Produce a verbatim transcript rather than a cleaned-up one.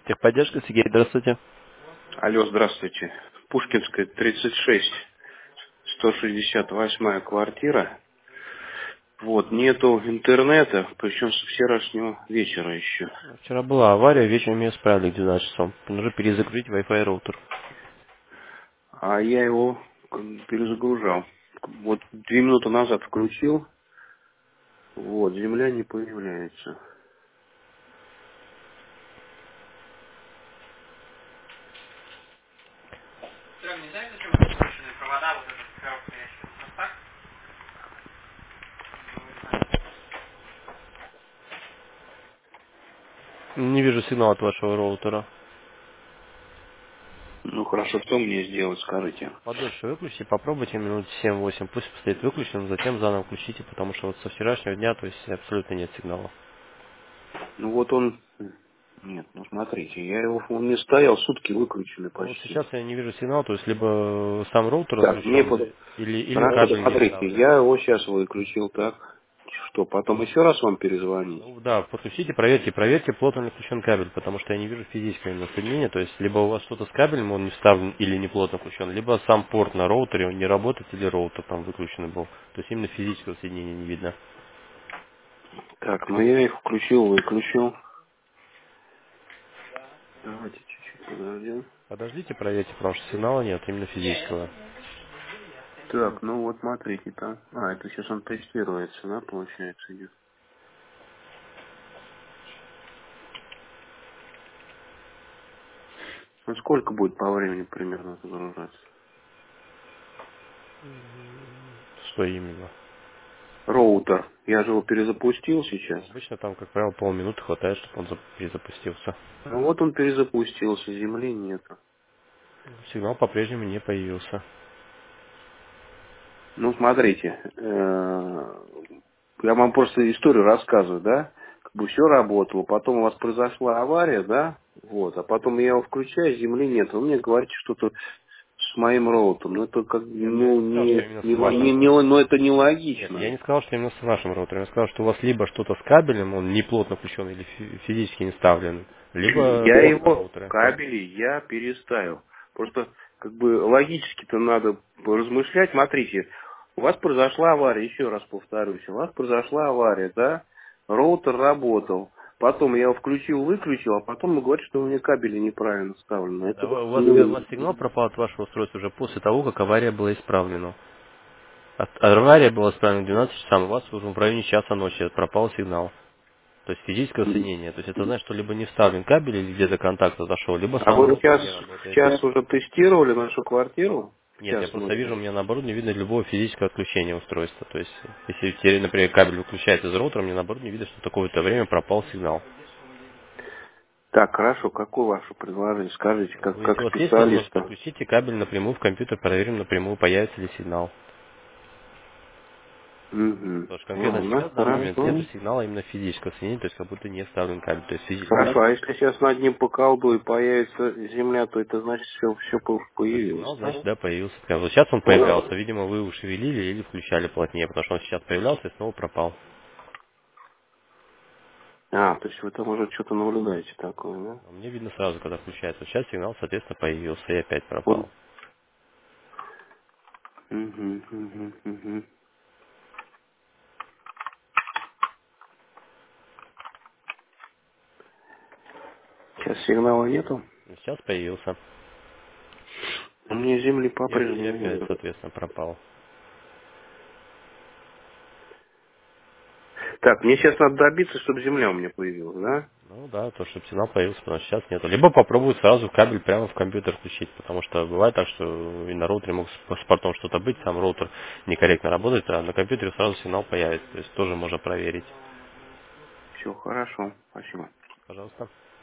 Техподдержка, Сергей, здравствуйте. Алло, здравствуйте. Пушкинская, тридцать шесть, сто шестьдесят восьмая квартира. Вот, нету интернета, причем с вчерашнего вечера еще. Вчера была авария, вечером ее исправили к двенадцати часам. Нужно перезагрузить Wi-Fi роутер. А я его м, перезагружал. Вот две минуты назад включил. Вот, земля не появляется. Не вижу сигнала от вашего роутера. Ну хорошо, что мне сделать, скажите? Подольше выключите, попробуйте минут семь-восемь. Пусть постоит выключенным, затем заново включите, потому что вот со вчерашнего дня, то есть абсолютно нет сигнала. Ну вот он... Нет, ну смотрите, я его, он не стоял, сутки выключены Ну вот почти. сейчас я не вижу сигнала, то есть либо сам роутер Так, мне отключен, под... или, или Хорошо, кабель не смотрите, вставлен. я его сейчас выключил, так. Что, потом еще раз вам перезвонить? Ну да, подключите, проверьте, проверьте, плотно ли включен кабель, потому что я не вижу физического именно соединения, то есть либо у вас что-то с кабелем, он не вставлен или не плотно включен, либо сам порт на роутере, он не работает или роутер там выключен был. То есть именно физического соединения не видно. Так, ну я их включил, выключил. Давайте чуть-чуть подождем. Подождите, проверьте, потому что сигнала нет, именно физического. Так, ну вот смотрите там. А, это сейчас он тестируется, да, получается, идет. Ну сколько будет по времени примерно загружаться? Что именно? Роутер. Я же его перезапустил сейчас. Обычно там, как правило, полминуты хватает, чтобы он за- перезапустился. Ну вот он перезапустился, земли нету. Сигнал по-прежнему не появился. Ну смотрите, э, я вам просто историю рассказываю, да? Как бы все работало, потом у вас произошла авария, да? Вот, а потом я его включаю, земли нет. Вы мне говорите что-то с моим роутом. Ну это как Нет, я ну не сказал, что не, именно не, с вашим. не, не- ну это Нет, я нелогично. не сказал, что именно с вашим роутером. Я сказал, что у вас либо что-то с кабелем, он не плотно включен или фи- физически не вставлен, либо Я порт на его роутере. кабели я переставил. Просто как бы логически-то надо размышлять. Смотрите, у вас произошла авария, еще раз повторюсь, у вас произошла авария, да? Роутер работал. Потом я его включил, выключил, а потом вы говорите, что у меня кабели неправильно вставлены. Нет, а Это, у вас, у ну, вас сигнал пропал от вашего устройства уже после того, как авария была исправлена. От- авария была исправлена к двенадцати часам, у вас уже в районе часа ночи пропал сигнал. То есть физическое соединение. То есть это значит, что либо не вставлен кабель или где-то контакт зашел, либо а сам вы роутер сейчас, не работает. сейчас уже тестировали нашу квартиру? В Нет, я час просто ночи. вижу, у меня наоборот не видно любого физического отключения устройства. То есть, если, теперь, например, кабель выключается из роутера, мне наоборот не видно, что такое-то время пропал сигнал. Так, хорошо, какое ваше предложение? Скажите, как, Ну, как если у вас есть возможность, специалиста. подключите кабель напрямую в компьютер, проверим напрямую, появится ли сигнал. Угу. Потому что конкретно Ладно, сейчас, в данный момент, нет хорошо. сигнала именно физического соединения, то есть как будто не вставлен кабель. То есть физический Хорошо, кабель, а если сейчас над ним поколдую появится земля, то это значит все, все ну, появилось, сигнал, да? значит, да, появился. Вот сейчас он появлялся, видимо, вы ушевелили или включали плотнее, потому что он сейчас появлялся и снова пропал. А, то есть вы там уже что-то наблюдаете такое, да? А мне видно сразу, когда включается. Вот сейчас сигнал, соответственно, появился и опять Вот. пропал. Угу, угу, угу. Сейчас сигнала нету. Сейчас появился. У меня земли И, оп- и по-прежнему опять, нет. соответственно, пропал. Так, мне сейчас надо добиться, чтобы земля у меня появилась, да? Ну да, то, чтобы сигнал появился, потому что сейчас нету. Либо попробуют сразу кабель прямо в компьютер включить, потому что бывает так, что и на роутере мог с с портом что-то быть, сам роутер некорректно работает, а на компьютере сразу сигнал появится. То есть тоже можно проверить. Все, хорошо, спасибо. Пожалуйста.